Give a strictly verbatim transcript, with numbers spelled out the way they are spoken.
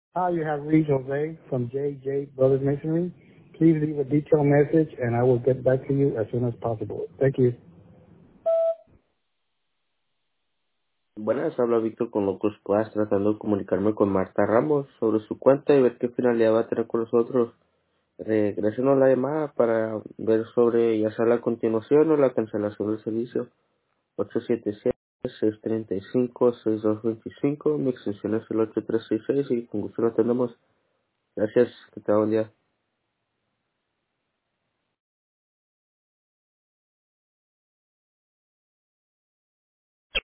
Hi, you have reached Jose from J J Brothers Masonry. Please leave a detailed message and I will get back to you as soon as possible. Thank you. Buenas, habla Víctor con Locos Puas, tratando de comunicarme con Marta Ramos sobre su cuenta y ver qué finalidad va a tener con nosotros. Regresenos la llamada para ver sobre ya sea la continuación o la cancelación del servicio. ocho siete siete, seis tres cinco, seis dos dos cinco, mi extensión es el ocho tres seis seis y con gusto lo atendemos. Gracias, que tenga buen día.